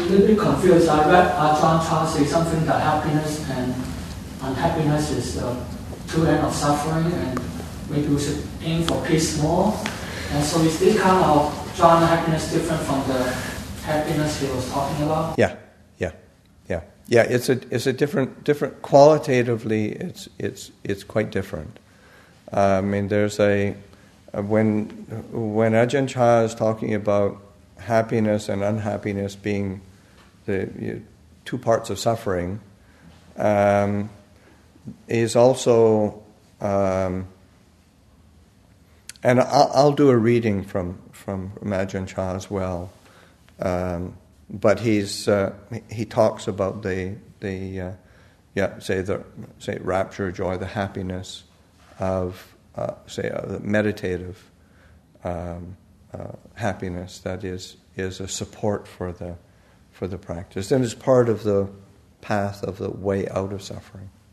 little bit confused. I read John Charles say something that happiness and unhappiness is two ends of suffering, and maybe we should aim for peace more. And so is this kind of John happiness different from the happiness he was talking about? Yeah. It's a different. Qualitatively, it's quite different. I mean, there's when Ajahn Chah is talking about happiness and unhappiness being the two parts of suffering, is also, and I'll do a reading from Ajahn Chah as well. But he talks about the rapture, joy, the happiness of the meditative happiness that is a support for the practice and is part of the path of the way out of suffering.